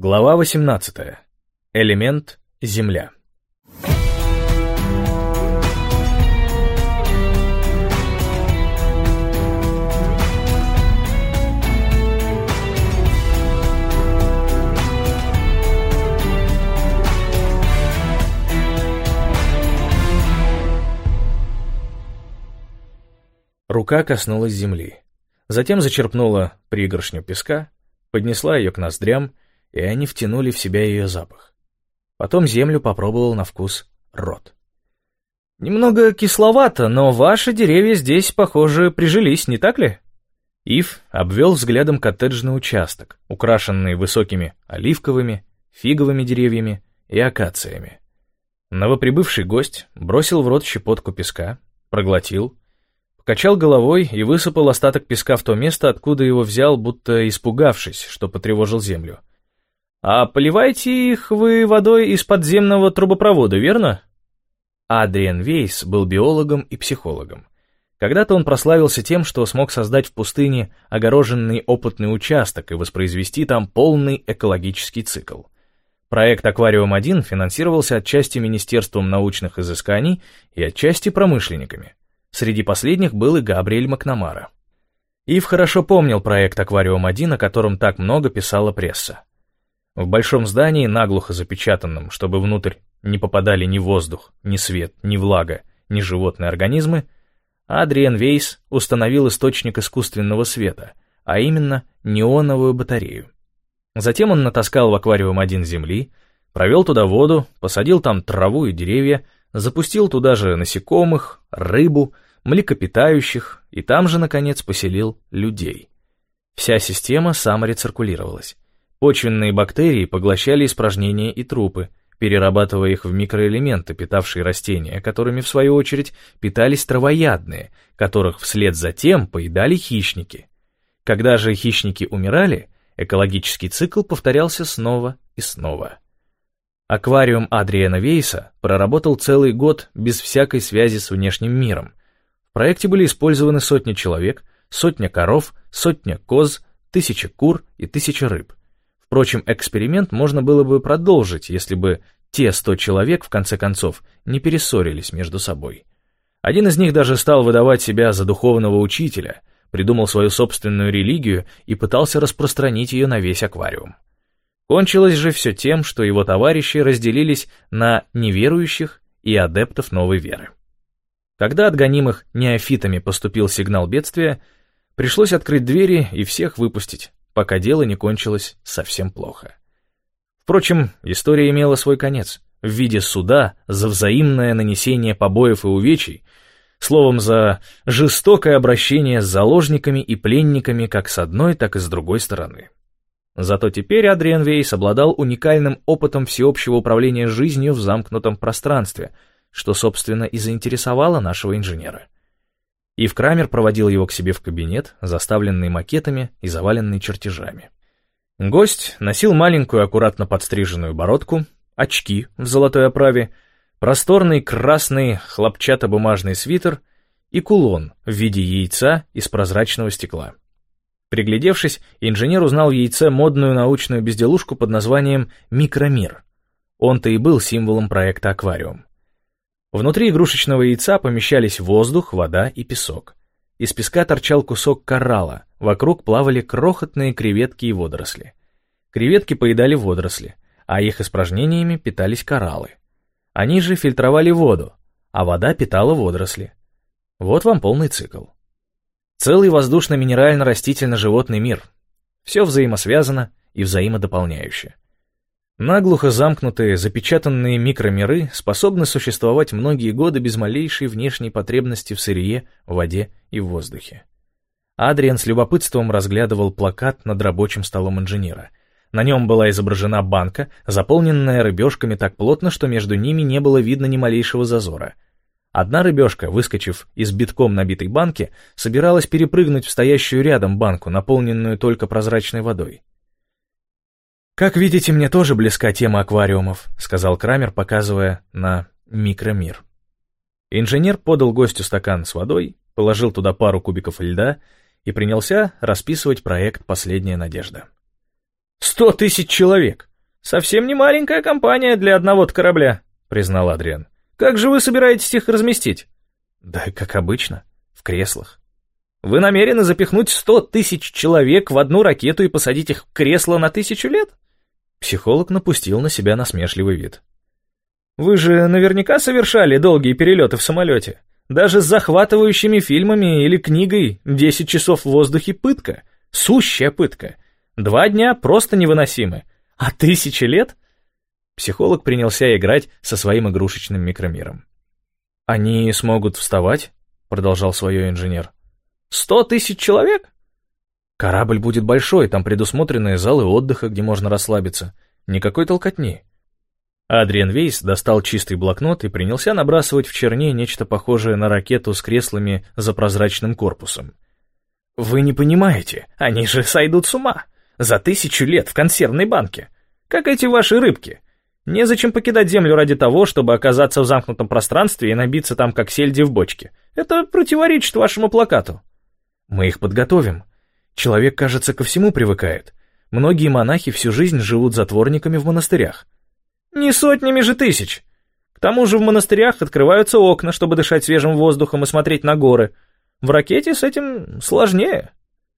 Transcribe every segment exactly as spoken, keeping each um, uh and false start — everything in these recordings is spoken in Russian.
Глава восемнадцатая. Элемент Земля. Рука коснулась земли, затем зачерпнула пригоршню песка, поднесла ее к ноздрям, и они втянули в себя ее запах. Потом землю попробовал на вкус рот. «Немного кисловато, но ваши деревья здесь, похоже, прижились, не так ли?» Ив обвел взглядом коттеджный участок, украшенный высокими оливковыми, фиговыми деревьями и акациями. Новоприбывший гость бросил в рот щепотку песка, проглотил, покачал головой и высыпал остаток песка в то место, откуда его взял, будто испугавшись, что потревожил землю. «А поливаете их вы водой из подземного трубопровода, верно?» Адриан Вейс был биологом и психологом. Когда-то он прославился тем, что смог создать в пустыне огороженный опытный участок и воспроизвести там полный экологический цикл. Проект «Аквариум один» финансировался отчасти Министерством научных изысканий и отчасти промышленниками. Среди последних был и Габриэль Макнамара. Ив хорошо помнил проект «Аквариум один», о котором так много писала пресса. В большом здании, наглухо запечатанном, чтобы внутрь не попадали ни воздух, ни свет, ни влага, ни животные организмы, Адриан Вейс установил источник искусственного света, а именно неоновую батарею. Затем он натаскал в «Аквариум один» земли, провел туда воду, посадил там траву и деревья, запустил туда же насекомых, рыбу, млекопитающих и там же, наконец, поселил людей. Вся система саморециркулировалась. Почвенные бактерии поглощали испражнения и трупы, перерабатывая их в микроэлементы, питавшие растения, которыми, в свою очередь, питались травоядные, которых вслед за тем поедали хищники. Когда же хищники умирали, экологический цикл повторялся снова и снова. Аквариум Адриана Вейса проработал целый год без всякой связи с внешним миром. В проекте были использованы сотни человек, сотня коров, сотня коз, тысяча кур и тысяча рыб. Впрочем, эксперимент можно было бы продолжить, если бы те сто человек, в конце концов, не перессорились между собой. Один из них даже стал выдавать себя за духовного учителя, придумал свою собственную религию и пытался распространить ее на весь аквариум. Кончилось же все тем, что его товарищи разделились на неверующих и адептов новой веры. Когда от гонимых неофитами поступил сигнал бедствия, пришлось открыть двери и всех выпустить, пока дело не кончилось совсем плохо. Впрочем, история имела свой конец в виде суда за взаимное нанесение побоев и увечий, словом, за жестокое обращение с заложниками и пленниками как с одной, так и с другой стороны. Зато теперь Адриан Вейс обладал уникальным опытом всеобщего управления жизнью в замкнутом пространстве, что, собственно, и заинтересовало нашего инженера. Ив Крамер проводил его к себе в кабинет, заставленный макетами и заваленный чертежами. Гость носил маленькую аккуратно подстриженную бородку, очки в золотой оправе, просторный красный хлопчатобумажный свитер и кулон в виде яйца из прозрачного стекла. Приглядевшись, инженер узнал в яйце модную научную безделушку под названием «Микромир». Он-то и был символом проекта «Аквариум». Внутри игрушечного яйца помещались воздух, вода и песок. Из песка торчал кусок коралла, вокруг плавали крохотные креветки и водоросли. Креветки поедали водоросли, а их испражнениями питались кораллы. Они же фильтровали воду, а вода питала водоросли. Вот вам полный цикл. Целый воздушно-минерально-растительно-животный мир. Все взаимосвязано и взаимодополняюще. Наглухо замкнутые, запечатанные микромиры способны существовать многие годы без малейшей внешней потребности в сырье, воде и воздухе. Адриан с любопытством разглядывал плакат над рабочим столом инженера. На нем была изображена банка, заполненная рыбешками так плотно, что между ними не было видно ни малейшего зазора. Одна рыбешка, выскочив из битком набитой банки, собиралась перепрыгнуть в стоящую рядом банку, наполненную только прозрачной водой. «Как видите, мне тоже близка тема аквариумов», — сказал Крамер, показывая на микромир. Инженер подал гостю стакан с водой, положил туда пару кубиков льда и принялся расписывать проект «Последняя надежда». «Сто тысяч человек! «Совсем не маленькая компания для одного-то корабля», — признал Адриан. «Как же вы собираетесь их разместить?» «Да, как обычно, в креслах». «Вы намерены запихнуть сто тысяч человек в одну ракету и посадить их в кресло на тысячу лет?» Психолог напустил на себя насмешливый вид. «Вы же наверняка совершали долгие перелеты в самолете. Даже с захватывающими фильмами или книгой «Десять часов в воздухе» пытка. Сущая пытка. Два дня просто невыносимы. А тысячи лет?» Психолог принялся играть со своим игрушечным микромиром. «Они смогут вставать?» — продолжал свое инженер. «Сто тысяч человек?» «Корабль будет большой, там предусмотрены залы отдыха, где можно расслабиться. Никакой толкотни». Адриан Вейс достал чистый блокнот и принялся набрасывать в черне нечто похожее на ракету с креслами за прозрачным корпусом. «Вы не понимаете, они же сойдут с ума. За тысячу лет в консервной банке. Как эти ваши рыбки. Незачем покидать Землю ради того, чтобы оказаться в замкнутом пространстве и набиться там, как сельди в бочке. Это противоречит вашему плакату». «Мы их подготовим. Человек, кажется, ко всему привыкает. Многие монахи всю жизнь живут затворниками в монастырях». «Не сотнями же тысяч. К тому же в монастырях открываются окна, чтобы дышать свежим воздухом и смотреть на горы. В ракете с этим сложнее».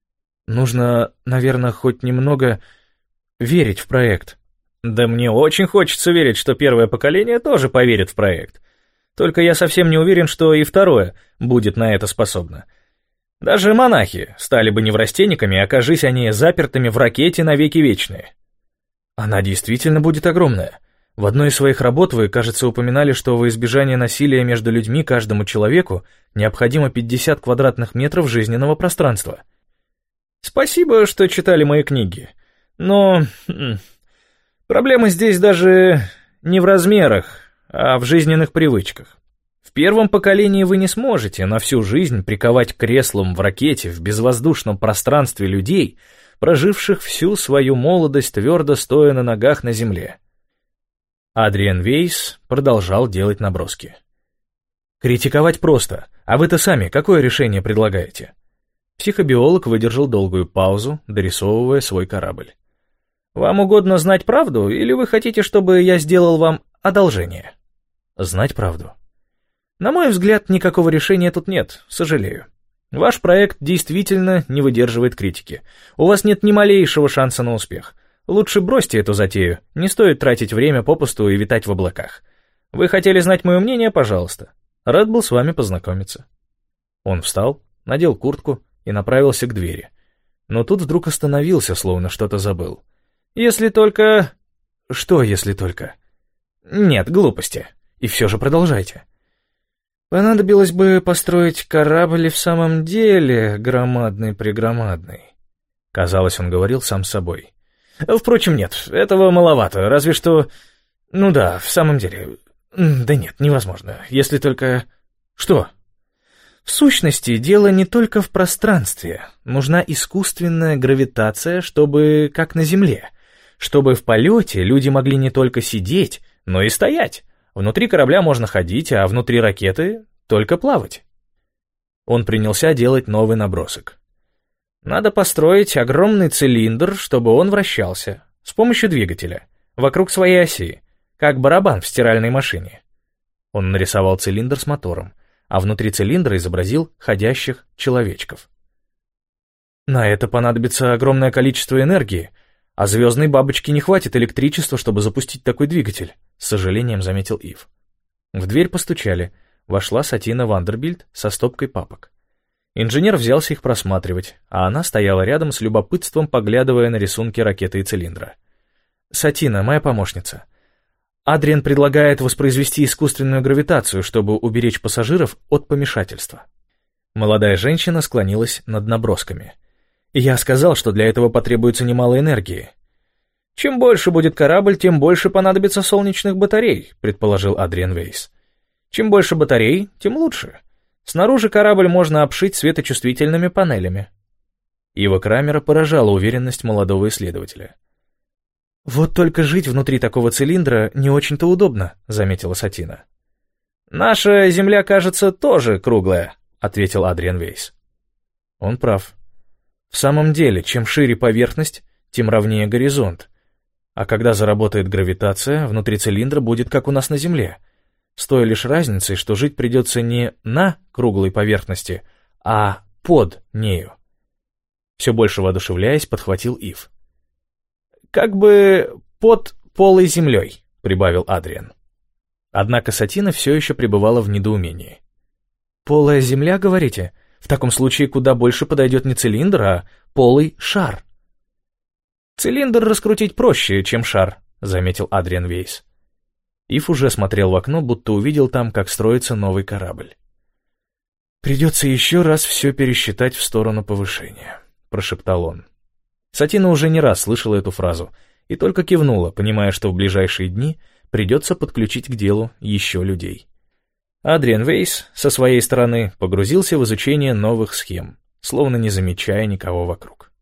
«Нужно, наверное, хоть немного верить в проект». «Да мне очень хочется верить, что первое поколение тоже поверит в проект. Только я совсем не уверен, что и второе будет на это способно. Даже монахи стали бы неврастенниками, окажись они запертыми в ракете навеки вечные». «Она действительно будет огромная. В одной из своих работ вы, кажется, упоминали, что во избежание насилия между людьми каждому человеку необходимо пятьдесят квадратных метров жизненного пространства». «Спасибо, что читали мои книги. Но проблема здесь даже не в размерах, а в жизненных привычках. В первом поколении вы не сможете на всю жизнь приковать к креслам в ракете в безвоздушном пространстве людей, проживших всю свою молодость твердо стоя на ногах на земле». Адриан Вейс продолжал делать наброски. «Критиковать просто. А вы-то сами какое решение предлагаете?» Психобиолог выдержал долгую паузу, дорисовывая свой корабль. «Вам угодно знать правду, или вы хотите, чтобы я сделал вам одолжение?» «Знать правду». «На мой взгляд, никакого решения тут нет, сожалею. Ваш проект действительно не выдерживает критики. У вас нет ни малейшего шанса на успех. Лучше бросьте эту затею, не стоит тратить время попусту и витать в облаках. Вы хотели знать мое мнение, пожалуйста. Рад был с вами познакомиться». Он встал, надел куртку и направился к двери. Но тут вдруг остановился, словно что-то забыл. «Если только...» «Что, если только?» «Нет, глупости. И все же продолжайте». «Понадобилось бы построить корабль и в самом деле громадный-прегромадный». Казалось, он говорил сам с собой. «Впрочем, нет, этого маловато, разве что... Ну да, в самом деле... Да нет, невозможно, если только... Что?» «В сущности, дело не только в пространстве. Нужна искусственная гравитация, чтобы... как на Земле. Чтобы в полете люди могли не только сидеть, но и стоять. Внутри корабля можно ходить, а внутри ракеты только плавать». Он принялся делать новый набросок. «Надо построить огромный цилиндр, чтобы он вращался, с помощью двигателя, вокруг своей оси, как барабан в стиральной машине». Он нарисовал цилиндр с мотором, а внутри цилиндра изобразил ходящих человечков. «На это понадобится огромное количество энергии, а звездной бабочке не хватит электричества, чтобы запустить такой двигатель», с сожалением заметил Ив. В дверь постучали. Вошла Сатина Вандербильд со стопкой папок. Инженер взялся их просматривать, а она стояла рядом с любопытством, поглядывая на рисунки ракеты и цилиндра. «Сатина, моя помощница. Адриан предлагает воспроизвести искусственную гравитацию, чтобы уберечь пассажиров от помешательства». Молодая женщина склонилась над набросками. «Я сказал, что для этого потребуется немало энергии». «Чем больше будет корабль, тем больше понадобится солнечных батарей», предположил Адриан Вейс. «Чем больше батарей, тем лучше. Снаружи корабль можно обшить светочувствительными панелями». Ива Крамера поражала уверенность молодого исследователя. «Вот только жить внутри такого цилиндра не очень-то удобно», — заметила Сатина. «Наша Земля, кажется, тоже круглая», — ответил Адриан Вейс. Он прав. В самом деле, чем шире поверхность, тем ровнее горизонт. А когда заработает гравитация, внутри цилиндра будет как у нас на Земле, с той лишь разницей, что жить придется не на круглой поверхности, а под нею. Все больше воодушевляясь, подхватил Ив. «Как бы под полой землей», — прибавил Адриан. Однако Сатина все еще пребывала в недоумении. «Полая земля, говорите? В таком случае куда больше подойдет не цилиндр, а полый шар». «Цилиндр раскрутить проще, чем шар», — заметил Адриан Вейс. Ив уже смотрел в окно, будто увидел там, как строится новый корабль. «Придется еще раз все пересчитать в сторону повышения», — прошептал он. Сатина уже не раз слышала эту фразу и только кивнула, понимая, что в ближайшие дни придется подключить к делу еще людей. Адриан Вейс со своей стороны погрузился в изучение новых схем, словно не замечая никого вокруг.